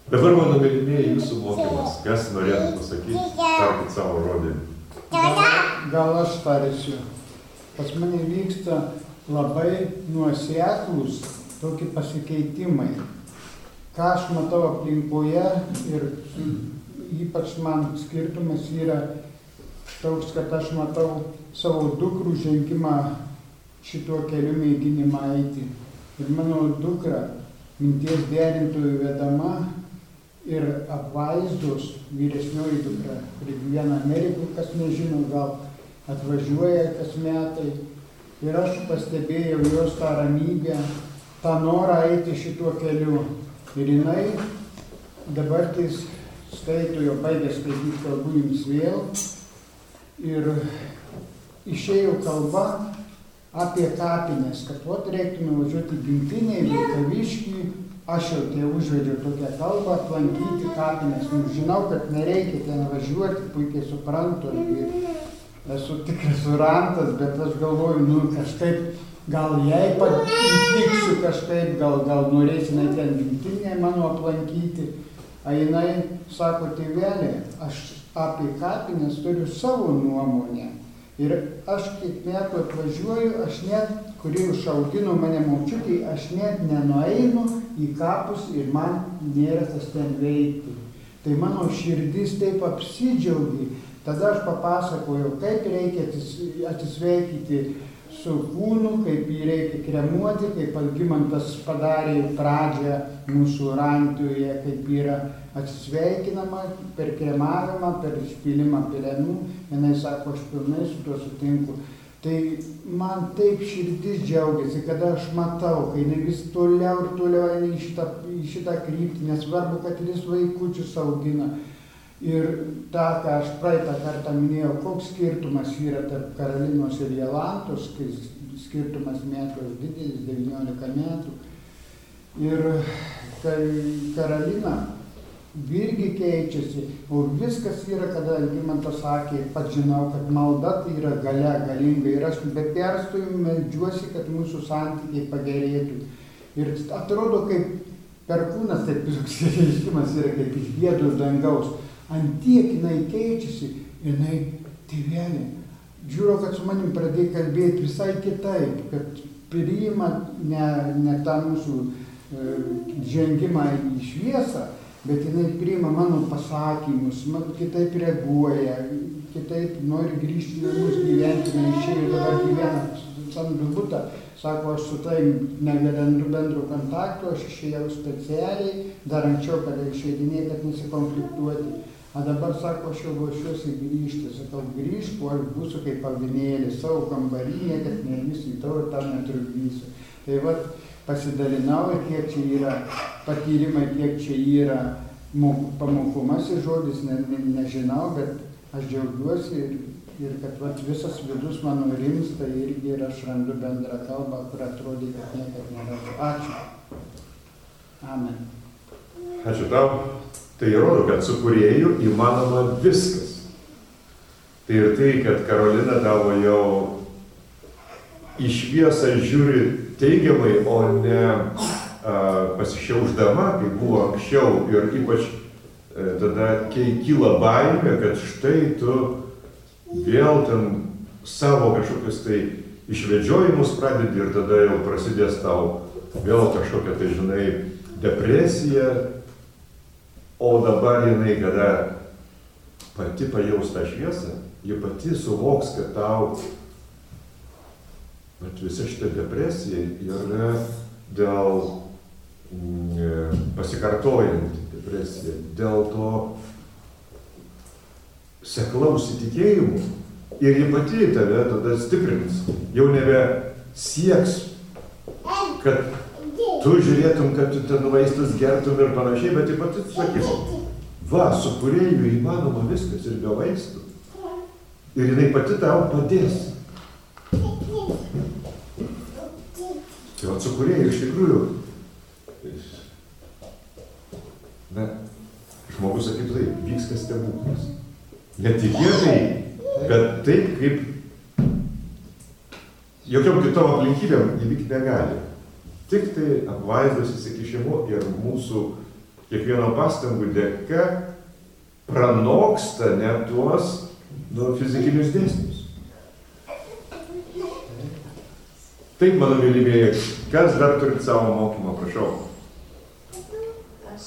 Dabar, mano mylimieji, jūsų mokymas. Kas norėtų pasakyti, tarkit savo žodį. Gal aš tarsiu. Pas mane vyksta labai nuoseklūs tokie pasikeitimai. Ką aš matau aplinkoje ir ypač man skirtumas yra toks, kad aš matau savo dukrų žengimą šituo keliu mėginimą eiti. Ir mano dukra minties derintojų vedama ir apvaizdos vyresnioji dukra, kuri gyvena Amerikoje, kas nežino, gal atvažiuoja kas metai. Ir aš pastebėjau jos tą ramybę, tą norą eiti šituo keliu. Ir jinai dabar skaito, jo baigė skaityti, kalbu jums vėl. Ir išėjo kalba apie kapines, kad vot reiktų nuvažiuoti gimtinėje, Vilkaviškį. Aš jau tai užvedžiau tokią kalbą, aplankyti kapines. Žinau, kad nereikia ten važiuoti, puikiai suprantu, esu tikras surantas, bet aš galvoju, kažkaip, gal jai įtiksiu kažkaip, gal norėsiu ten gimtinėje mano aplankyti. A jinai sako, tėvelė, aš apie kapines turiu savo nuomonę. Ir aš kiek metų atvažiuoju, aš net, kuri užaugino mane močiutė, aš net nenueinu į kapus ir man nėra tas ten veikti. Tai mano širdis taip apsidžiaugi. Tada aš papasakojau, kaip reikia atsisveikyti su kūnu, kaip jį reikia kremuoti, kaip Algimantas padarė pradžią mūsų Rantijoje, kaip yra atsisveikinama per kremavimą, per išpylimą pelenų. Jinai sako, aš pilnai su tuo sutinku. Tai man taip širdis džiaugiasi, kada aš matau, kai jinai vis toliau ir toliau eina į šitą kryptį, nesvarbu, kad ir jis vaikučius augina. Ir tą, ką aš praeitą kartą minėjau, koks skirtumas yra tarp Karolinos ir Jolantos, kai skirtumas metų didelis, 19 metų. Ir kai Karolina irgi keičiasi, o viskas yra, kada Algimantas sakė, pats žinau, kad malda tai yra galinga ir aš be perstojų meldžiuosi, kad mūsų santykiai pagerėtų. Ir atrodo, kaip perkūnas, taip išreiškimas yra, kaip iš giedros dangaus. Antiek jinai keičiasi, jinai, tėvelė, žiūro, kad su manim pradėjo kalbėti visai kitaip, kad priima ne tą mūsų žengimą į šviesą, bet jinai priima mano pasakymus, man kitaip reaguoja, kitaip nori grįžti į namus gyventi, neišėjo dabar gyvena samdo butą. Sako, aš su tai negalėjau bendro kontakto, aš išėjau specialiai, dar anksčiau, kada išeidinėjau, kad nesikonfliktuoti. O dabar sako, aš jau ruošiuosi grįžti. Sakau, grįžk, o aš būsiu kaip avinėlis, savo kambarinė, kad nelįsiu į tavo ir tau netrukdysiu. Tai vat pasidalinau ir kiek čia yra patyrimai, kiek čia yra pamokomasis žodis, nežinau, bet aš džiaugiuosi ir kad vat visas vidus mano rimsta irgi ir aš randu bendrą kalbą, kur atrodė, kad niekad nėra. Ačiū. Amen. Ačiū tau. Tai rodo, kad su kūrėju įmanoma viskas. Tai ir tai, kad Karolina tavo jau į šviesą žiūri teigiamai, o ne pasišiaušdama, kaip buvo anksčiau, ir ypač tada, kai kyla baimė, kad štai tu vėl ten savo kažkokius tai išvedžiojimus pradedi ir tada jau prasidės tau vėl kažkokia tai, žinai, depresija, o dabar jinai, kada pati pajaus tą šviesą, ji pati suvoks, kad tau visa šita depresija yra dėl pasikartojant depresija, dėl to seklaus įtikėjimų ir ji pati tave tada stiprins. Jau nebe sieks, kad tu žiūrėtum, kad tu ten vaistus gertum ir panašiai, bet ji pati sakys, va, su kūrėju įmanoma viskas ir be vaistų. Ir jinai pati tau padės. Tai va, su kūrėju iš tikrųjų, žmogus sakytų taip, vyksta stebuklas. Netikėtai, bet taip, kaip jokiom kitom aplinkybėm įvykti negali. Tik tai apvaizdos įsikišimu ir mūsų kiekvieno pastangų dėka pranoksta net tuos fizikinius dėsnius. Taip, mano mylimieji, kas dar turit savo mokymą, prašau? Aš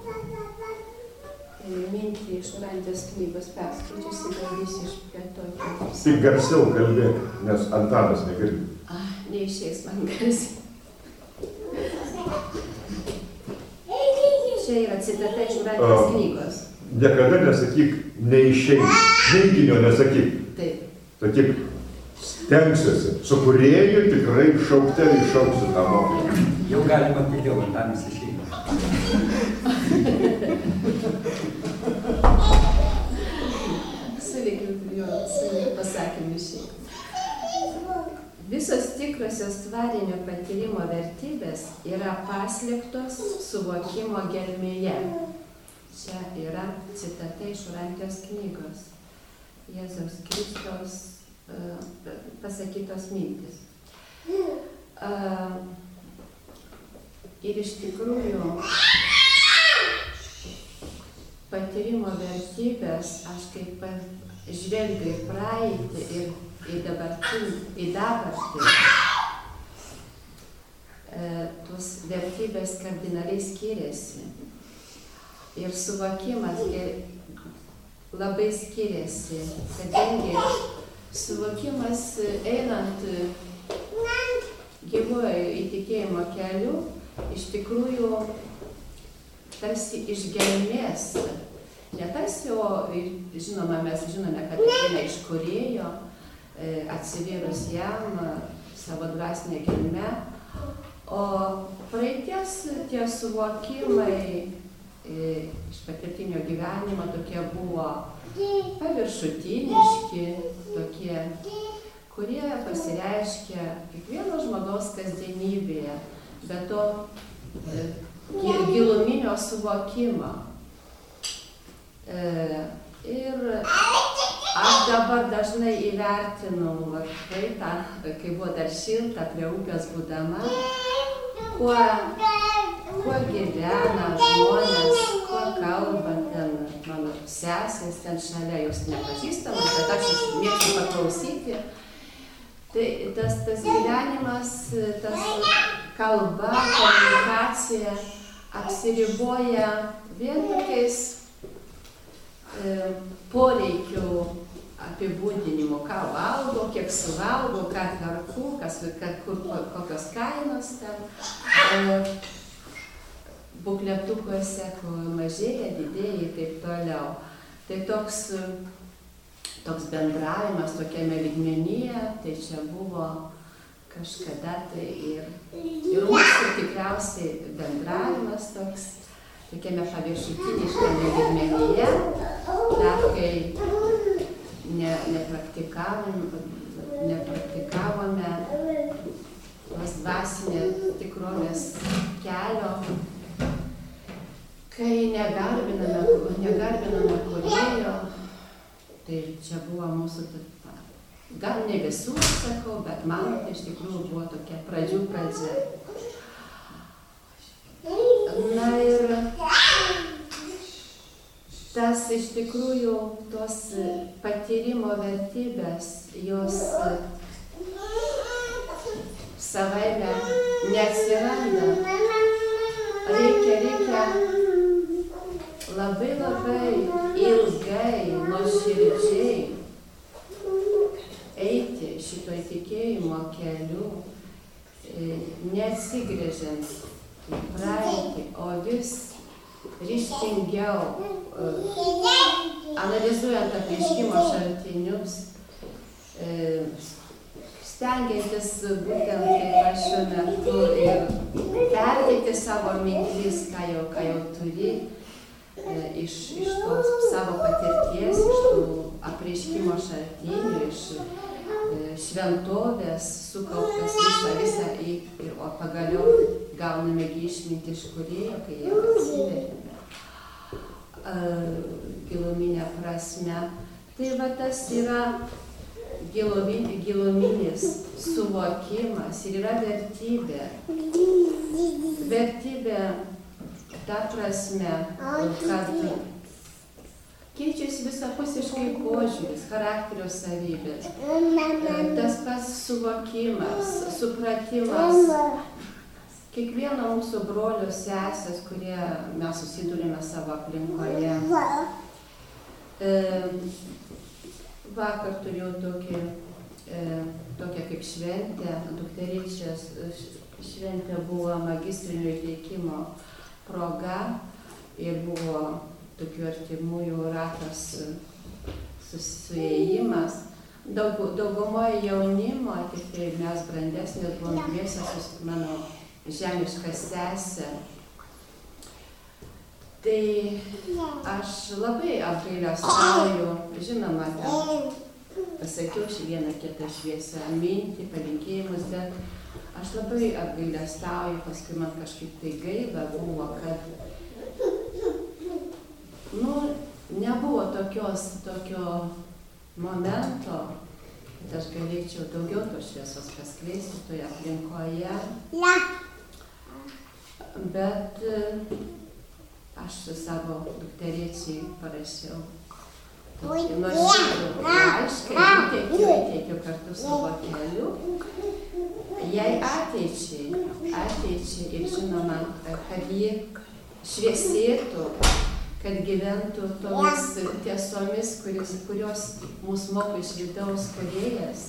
mintį iš Urantijos knygos perskaičiusi, galvysiu išplėtoti. Tik garsiau kalbėk, nes Antanas negirdi. Neišeis man garsiai. Čia yra citata iš Urantijos knygos. Niekada nesakyk neišeis, neiginio nesakyk. Taip. Sakyk, stengsiuosi, su kūrėju tikrai šauktelį iššauksiu tą mokymą. Jau galima pigiau, Antanas išeina. Sulygiu pasakymu išeina. Visos tikrosios tvarinio patyrimo vertybės yra paslėptos suvokimo gelmėje. Čia yra citata iš Urantijos knygos. Jėzaus Kristaus pasakytos mintis. Ir iš tikrųjų patyrimo vertybės, aš kaip žvelgiu į praeitį ir į dabartį, tos vertybės kardinaliai skiriasi. Ir suvokimas labai skiriasi, kadangi suvokimas einant gyvuoju įtikėjimo keliu, iš tikrųjų tarsi iš gelmės, ne tarsi, o žinoma, mes žinome, kad ateina iš kūrėjo, atsivėrus jam savo dvasinę gelmę, o praeities tie suvokimai iš patirtinio gyvenimo tokie buvo paviršutiniški, tokie, kurie pasireiškia kiekvieno žmogaus kasdienybėje, bet to giluminio suvokimo. Ir aš dabar dažnai įvertinu, kai buvo dar šilta prie upės būdama, kuo gyvena žmonės, kuo kalba ten mano sesės, ten šalia jos nepažįstamas, bet aš mėgstu paklausyti. Tai tas gyvenimas, tas kalba, komunikacija apsiriboja vien tokiais poreikių apibūdinimų, ką valgo, kiek suvalgo, ką perku, kokios kainos ten, bukletukuose, kur mažėja, didėja ir taip toliau. Tai toks bendravimas tokiame lygmenyje, tai čia buvo kažkada tai ir mūsų tikriausiai bendravimas toks, tokiame paviršutiniškame lygmenyje, dar kai nepraktikavome tos dvasinės tikrovės kelio, kai negarbiname kūrėjo, tai čia buvo mūsų, gal ne visų, sakau, bet man tai iš tikrųjų buvo tokia pradžia. Na ir tas iš tikrųjų tos patyrimo vertybės, jos savaime neatsiranda. Reikia labai ilgai, nuoširdžiai eiti šito įtikėjimo keliu, neatsigręžiant į praeitį, o vis ryžtingiau analizuojant apreiškimo šaltinius, stengiantis būtent kaip aš šiuo metu ir perteikti savo mintis, ką jau turi, iš tos savo patirties, iš tų apreiškimo šaltinių, iš šventovės sukauptas visą o pagaliau gauname išmintį iš kūrėjo, kai jie atsiverėme giluminę prasme. Tai va tas yra giluminis suvokimas ir yra vertybė. Vertybė ta prasme, kad keičiasi visapusiškai požiūris, charakterio savybės, tas pats suvokimas, supratimas, kiekvieno mūsų brolio sesės, kurie mes susidurime savo aplinkoje. Vakar turėjau tokią kaip šventę, dukterėčios šventė buvo magistrinio įteikimo proga ir buvo tokių artimųjų ratas susiėjimas. Daugumoje jaunimo, tik tai mes brandesnės buvom dviese su mano žemiška sesė. Tai aš labai apgailestauju, žinoma, pasakiau šį vieną kitą šviesią mintį, palinkėjimus, bet aš labai apgailestauju, paskui man kažkaip tai gaila buvo, kad nebuvo tokio momento, kad aš galėčiau daugiau tos šviesos paskleisti toje aplinkoje. Bet aš su savo dukterėčiai parašiau tokį nuoširdų laišką, įteikiu kartu su vokeliu. Jai ateičiai ir žinoma, kad ji šviesėtų, kad gyventų tomis tiesomis, kurios mūsų moko iš vidaus kūrėjas.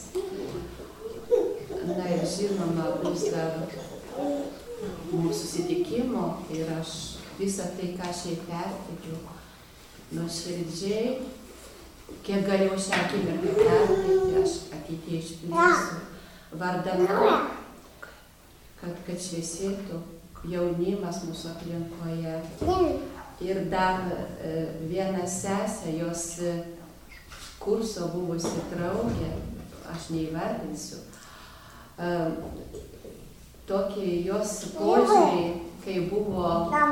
Na ir žinoma, bus dar mūsų susitikimo ir aš visą tai, ką aš jai perteikiu, nuoširdžiai, kiek galėjau šią akimirką perteikti, aš ateityje išplėsiu, vardama, kad šviesėtų jaunimas mūsų aplinkoje. Ir dar viena sesė, jos kurso buvusi draugė, aš neįvardinsiu, tokį jos požiūrį, kai buvo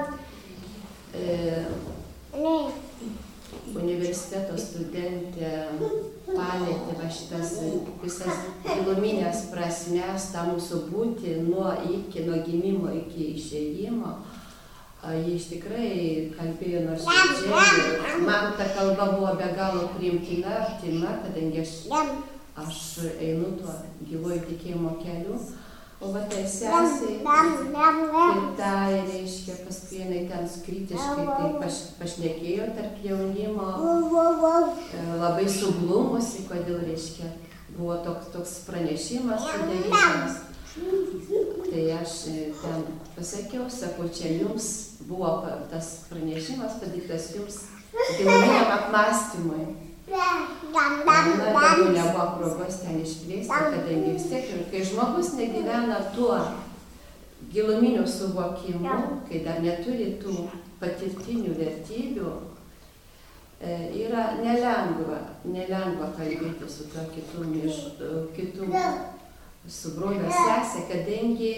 universiteto studentė, palėtė va šitas visas giluminės prasmes, tą mūsų būti nuo gimimo iki išėjimo. Ji iš tikrai kalbėjo nuoširdžiai. Man ta kalba buvo be galo priimtina, artima, kadangi aš einu tuo gyvuoju tikėjimo keliu. O va tai sesiai, tai reiškia, paskui jinai ten kritiškai tai pašnekėjo tarp jaunimo, labai suglumusi, kodėl reiškia, buvo toks pranešimas sudarytas. Tai aš ten pasakiau, sakau, čia jums buvo tas pranešimas padarytas jums giluminiam apmąstymui. Na, daugiau nebuvo progos ten išplėsti, kadangi vis tiek, kai žmogus negyvena tuo giluminiu suvokimu, kai dar neturi tų patirtinių vertybių, yra nelengva kalbėti su tuo kitu su brolio sesė, kadangi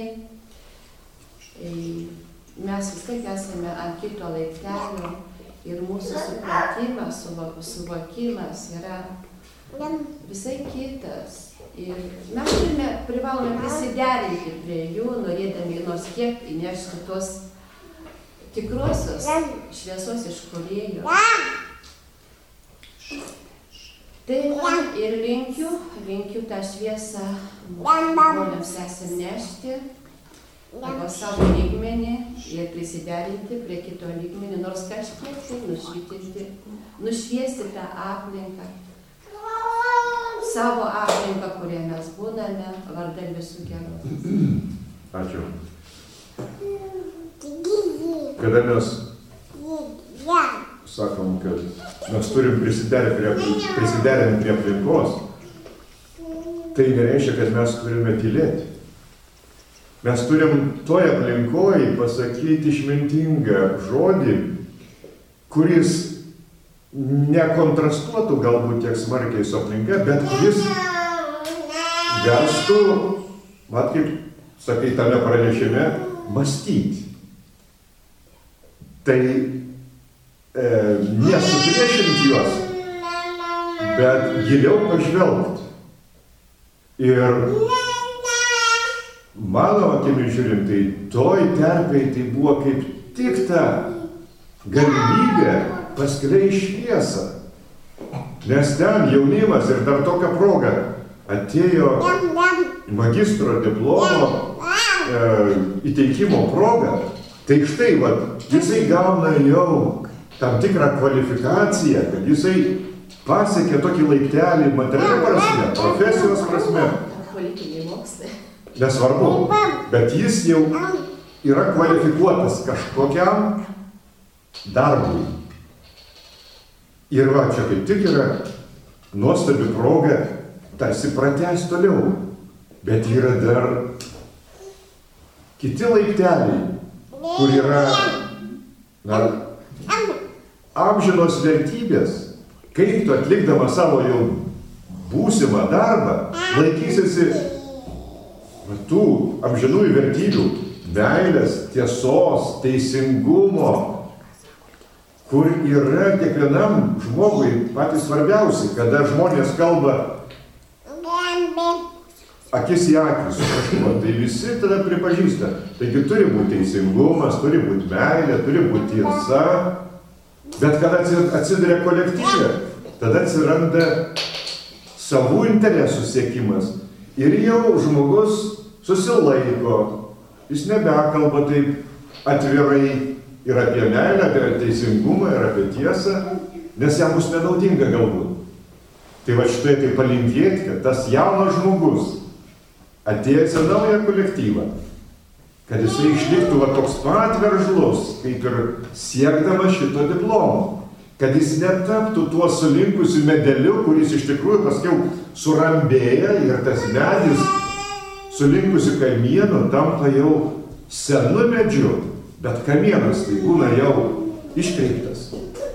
mes vis tiek esame ant kito laiptelio ir mūsų supratimas, suvokimas yra visai kitas. Ir mes privalome prisiderinti prie jų, norėdami nors kiek įnešti tos tikruosios šviesos iš kūrėjo. Tai ir linkiu tą šviesą broliams sesėm nešti, pagal savo lygmenį ir prisiderinti prie kito lygmenį, nors kažkiek tai nušviesti tą aplinką, savo aplinką, kurioje mes būname, vardan visų gerų. Ačiū. Kada mes sakom, kad mes turim prisiderinti prie aplinkos, tai nereiškia, kad mes turime tylėti. Mes turim toje aplinkoje pasakyti išmintingą žodį, kuris nekontrastuotų galbūt tiek smarkiai su aplinka, bet jis verstų, mat kaip sakai tame pranešime, mąstyti. Tai nesupriešinti juos, bet giliau pažvelgti. Ir mano akimis žiūrint, tai toj terpėj tai buvo kaip tik ta galimybė paskleis šviesą. Nes ten jaunimas ir dar tokia proga atėjo magistro diplomo įteikimo proga. Tai štai, jisai gauna jau tam tikrą kvalifikaciją, kad jisai pasiekė tokį laiptelį materialia prasme, profesijos prasme. Politiniai mokslai. Nesvarbu, bet jis jau yra kvalifikuotas kažkokiam darbui. Ir čia kaip tik yra nuostabi proga tarsi pratęsti toliau. Bet yra dar kiti laipteliai, kur yra amžinos vertybės. Kaip tu atlikdama savo jau būsimą darbą laikysiesi tų amžinųjų vertybių, meilės, tiesos, teisingumo, kur yra kiekvienam žmogui patys svarbiausi, kada žmonės kalba akis į akį su kažkuo, tai visi tada pripažįsta. Taigi turi būti teisingumas, turi būti meilė, turi būti tiesa, bet kada atsiduria kolektyve, tada atsiranda savų interesų siekimas ir jau žmogus susilaiko, jis nebekalba taip atvirai ir apie meilę, apie teisingumą ir apie tiesą, nes jam bus nenaudinga galbūt. Tai štai tai palinkėti, kad tas jaunas žmogus atėjęs į naują kolektyvą, kad jisai išliktų toks pat veržlus, kaip ir siekdamas šito diplomo, kad jis netaptų tuo sulinkusiu medeliu, kuris iš tikrųjų paskiau surambėja ir tas medis sulinkusiu kamienu tampa jau senu medžiu, bet kamienas tai būna jau iškreiptas.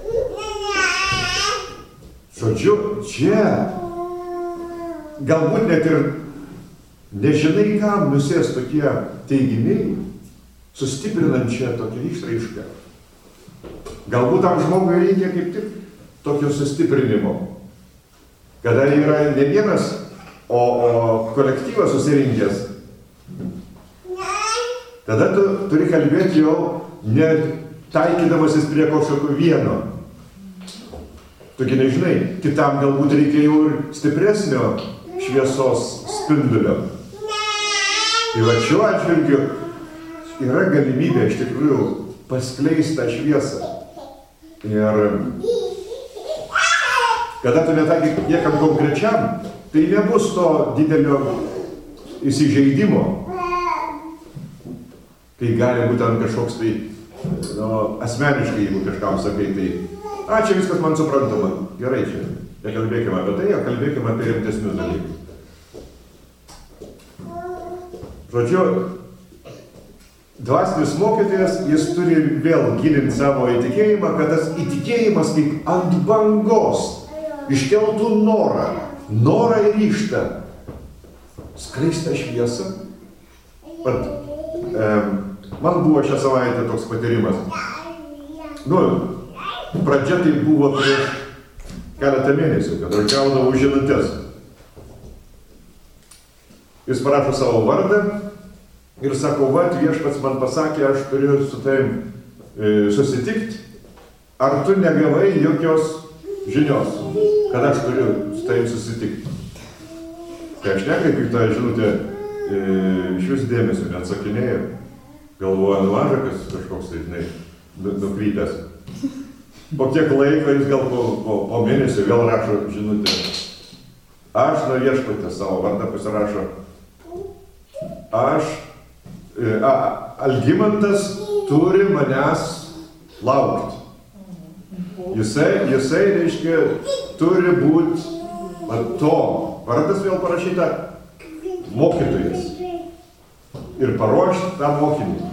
Žodžiu, čia galbūt net ir nežinai, kam nusės tokie teiginiai, sustiprinančią tokią išraišką. Galbūt tam žmogui reikia kaip tik tokio sustiprinimo, kada yra ne vienas, o kolektyvas susirinkęs. Tada tu turi kalbėti jau ne taikydamasis prie kažkokio vieno. Tugi nežinai, kitam galbūt reikia jau ir stipresnio šviesos spindulio. Tai šiuo atžvilgiu yra galimybė iš tikrųjų paskleisti tą šviesą. Ir kada tu netaikai niekam konkrečiam, tai nebus to didelio įsižeidimo. Kai gali būti ant kažkoks tai, asmeniškai, jeigu kažkam sakai, tai čia viskas man suprantama, gerai čia, nekalbėkime apie tai, kalbėkime apie rimtesnius dalykus. Žodžiu, dvasinis mokytojas, jis turi vėl gilinti savo įtikėjimą, kad tas įtikėjimas kaip ant bangos iškeltų norą ir ryžtą skleistą šviesą. Man buvo šią savaitę toks patyrimas. Pradžia tai buvo prieš keletą mėnesių, kad aš gaudavau žinutes. Jis parašo savo vardą ir sako, viešpats man pasakė, aš turiu su tavim susitikti, ar tu negavai jokios žinios, kad aš turiu su tavim susitikti. Tai aš nekreipiu tą žinutę iš vis dėmesio, neatsakinėjau. Galvoju, mažakas kažkoks tai, nukrypęs. Po kiek laiko jis gal po mėnesio vėl rašo žinutę. Aš nuo viešpatės savo vardą pasirašo. Algimantas turi manęs laukti. Jisai reiškia, turi būti to. Vardas vėl parašyta mokytojas. Ir paruošti tą mokinį.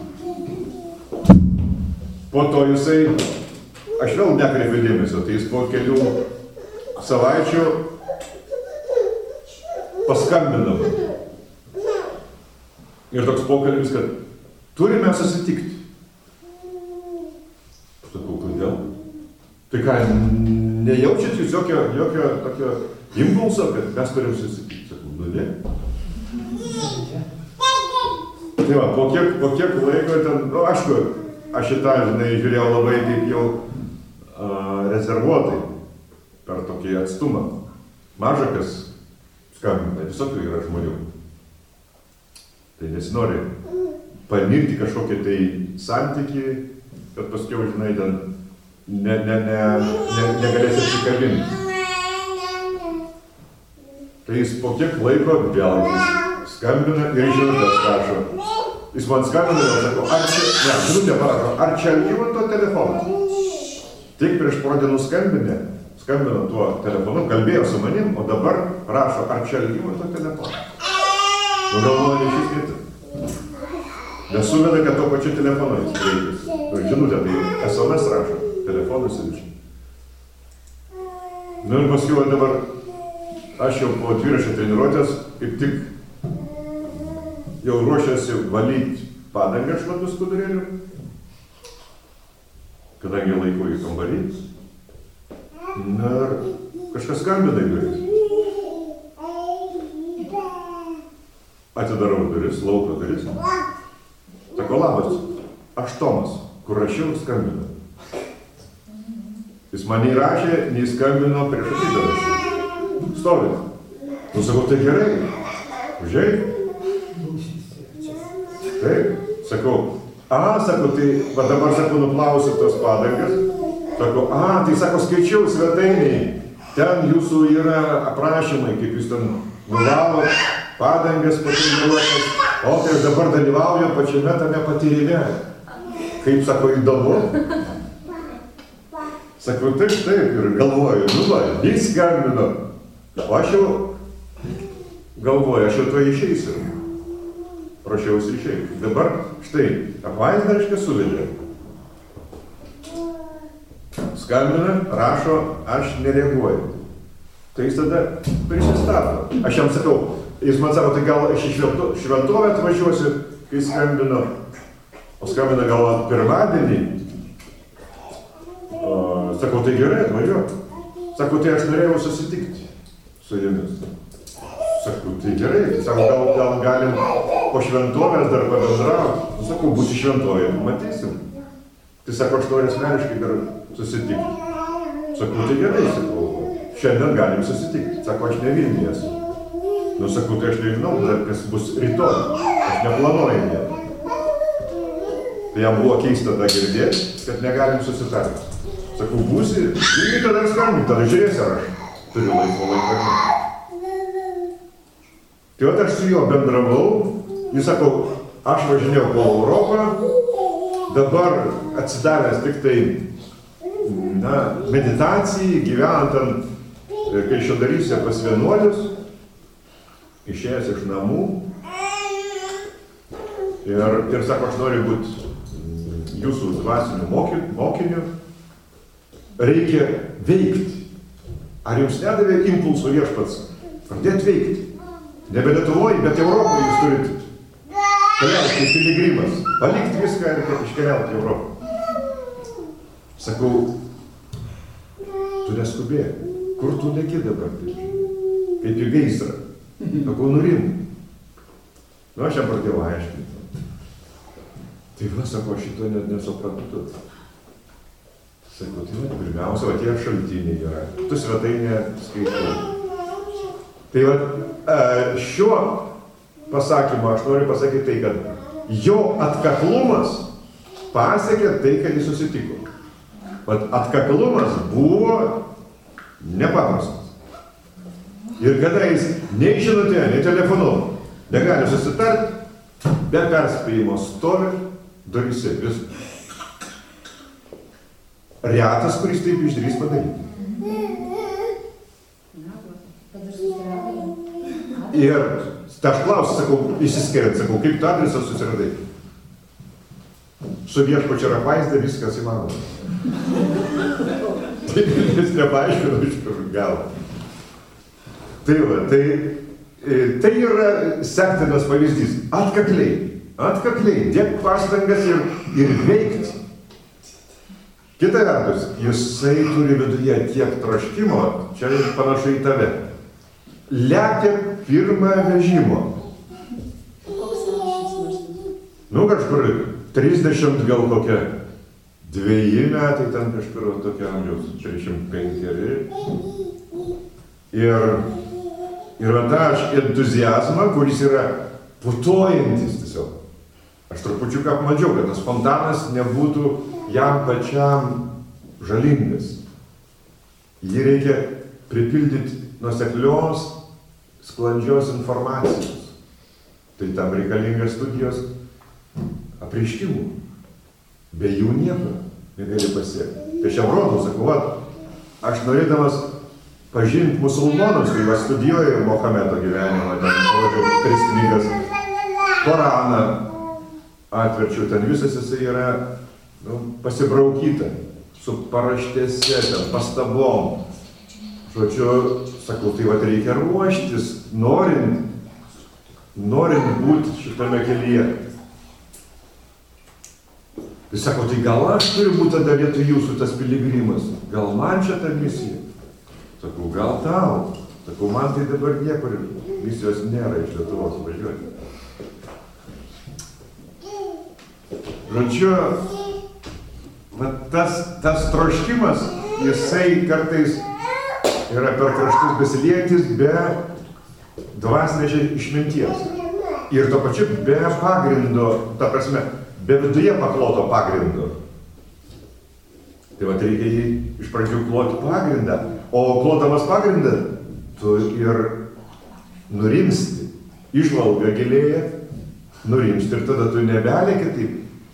Po to jisai, aš vėl nekreipiu dėmesio, tai jis po kelių savaičių paskambino. Ir toks pokalbis, kad turime susitikti. Sakau, kodėl? Tai ką, nejaučiat jūs jokio tokio impulso, kad mes turim susitikti? Sakau, ne. Tai po kiek laiko ten, aišku, aš šitą, žinai, žiūrėjau labai kaip jau rezervuotai per tokį atstumą. Maža kas skambina, visokių yra žmonių. Tai nesinori panirti kažkokį tai santykį, kad paskiau, žinai, ten negalės atsikabinti. Tai jis po kiek laiko vėl skambina ir žinutės rašo. Jis man skambina ir sako, žinutė parašo, ar čia Algimanto telefonas? Tik prieš porą dienų skambino tuo telefonu, kalbėjo su manim, o dabar rašo, ar čia Algimanto telefonas? Nu galvoju, ne šis rytas. Nesuveda, kad tuo pačiu telefonu jis kreipėsi. Žinutė, tai SMS rašo, telefonus siunčia. Nu ir paskui dabar aš jau po dviračio treniruotės kaip tik jau ruošiasi valyti padangą šlapiu skudurėliu, kadangi laiku į kambarį. Na ir kažkas skambina į duris. Atidarau duris, lauko duris. Sako, labas, aš Tomas, kur rašiau, skambino. Jis man įrašė, nei skambino prieš atidaras. Stovi. Nu, sakau, tai gerai. Užėjai? Taip. Sakau, sako, tai va dabar, sako, nuplausiu tos padangas. Sako, tai sako, skaičiau svetainiai. Ten jūsų yra aprašymai, kaip jūs ten nuvalot padangas patreniruotės. O tai aš dabar dalyvauju pačiame tame patyrime. Kaip, sako, įdomu. Sakau, taip, ir galvoju, nu va, jis skambino. O aš jau galvoju, aš jau to išeisiu. Prašiausi išeiti. Dabar štai, apvaizdą reiškia suvedė. Skambina, rašo, aš nereaguoju. Tai jis tada prisistato. Aš jam sakau, jis man sako, tai gal aš į šventovę atvažiuosiu, kai skambino. O skambina gal pirmadienį. Sakau, tai gerai, atvažiuok. Sakau, tai aš norėjau susitikti su jumis. Sakau, tai gerai. Sakau, gal galim po šventovės dar pabendrauti. Sakau, būsi šventovėje, matysim. Tai sako, aš noriu asmeniškai dar susitikti. Sakau, tai gerai, sakau, šiandien galim susitikti. Sako, aš ne Vilniuje esu. Nu, sakau, tai aš nežinau, dar kas bus rytoj. Aš neplanuoju nieko. Tai jam buvo keista tada girdėti, kad negalim susitarti. Sakau, būsi, irgi tada skambink, tada žiūrėsi, ar aš turiu laiko. Tai vat aš su juo bendravau, jis sakau, aš važinėjau po Europą, dabar atsidavęs tik tai meditacijai, gyvenant ant Kaišiadoryse pas vienuolius, išėjęs iš namų ir sako, aš noriu būti jūsų dvasiniu mokiniu. Reikia veikti. Ar jums nedavė impulsų viešpats? Pradėti veikti. Nebe Lietuvoje, bet Europoje jūs turite keliauti kaip piligrimas. Palikti viską ir iškeliauti į Europą. Sakau, tu neskubėk. Kur tu leki dabar? Kaip į gaisrą. Sakau, nurim. Nu, aš jam pradėjau aiškinti. Tai va, sako, šito net nesuprantu. Sakau, tai pirmiausia, va tie šaltiniai yra. Tu svetainę skaitai. Tai va, šiuo pasakymu aš noriu pasakyti tai, kad jo atkaklumas pasiekė tai, kad jis susitiko. Vat atkaklumas buvo nepaprastas. Ir kada jis nei žinutė, nei telefonu negali susitarti, be perspėjimo stovi duryse viskas. Retas, kuris taip išdrįs padaryti. Ir aš klausiu, sakau, išsiskiriant, sakau, kaip tu adresą susiradai? Su viešpačiu Rafaizda viskas įmanoma. Tai jis nepaaiškino iš kur gal. Tai va, tai yra sektinas pavyzdys. Atkakliai, dėk pastangas ir veikti. Kita vertus, jisai turi viduje tiek troškimo, čia panašu į tave. Lekia pirmą vežimo. Nu, kažkur 30 gal kokia 2 metai ten kažkur tokio amžiaus, 35. Ir va tą entuziazmą, kuris yra putojantis tiesiog. Aš trupučiuką apmadžiau, kad tas fontanas nebūtų jam pačiam žalingas. Jį reikia pripildyti nuoseklios, sklandžios informacijos. Tai tam reikalingas studijos apreiškimų. Be jų nieko negali pasiekti. Tai aš jam rodau, sakau, aš norėdamas pažinti musulmonus, kai aš studijuoju Mohamedo gyvenimą, ten parodžiau 3 knygas, Koraną atverčiau, ten visas jisai yra pasibraukyta, su paraštėse, ten pastabom. Žodžiu, sakau, tai vat reikia ruoštis, norint būti šitame kelyje. Tai sako, tai gal aš turiu būti tada vietoj jūsų tas piligrimas, gal man čia ta misija? Sakau, gal tau? Sakau, man tai dabar niekur misijos nėra iš Lietuvos važiuoti. Žodžiu, tas troškimas, jisai kartais yra per kraštus besiliejantis be dvasinės išminties. Ir to pačiu be pagrindo, ta prasme, be viduje pakloto pagrindo. Tai va, reikia jį iš pradžių kloti pagrindą, o klodamas pagrindą, tu ir nurimsti. Išvalga gilėja, nurimsti ir tada tu nebelėki taip,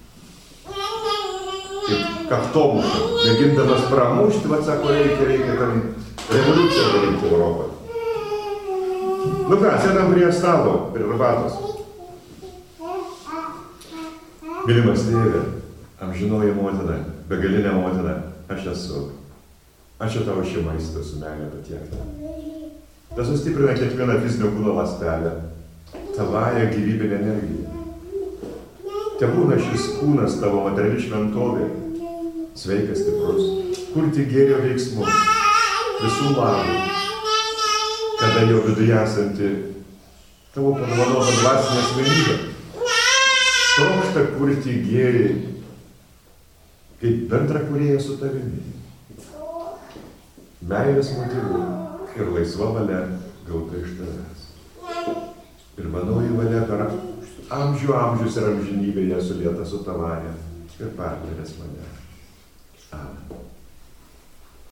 kaip kaktomuša, mėgindamas pramušti, va, sako, reikia tam revoliuciją daryti Europoje. Nu ką, sėdam prie stalo, prie arbatos. Mylimas tėve, amžinoji motina, begalinė motina, aš esu. Ačiū tavo šį maistą su meilė patiektą. Tas sustiprina kiekvieną fizinio kūno ląstelę, tavąją gyvybinę energiją. Tebūna šis kūnas tavo materiali šventovė, sveikas, stiprus, kurti gėrio veiksmus, visų labų, kada jo viduje esanti tavo padovanota dvasinė asmenybė. Trokšta kurti gėrį, kaip bendra kūrėja su tavimi. Meilės motyvų ir laisva valia gauta iš tavęs. Ir manoji valia per amžius ir amžinybėje sulieta su tavąja ir pergalės mane. Amen.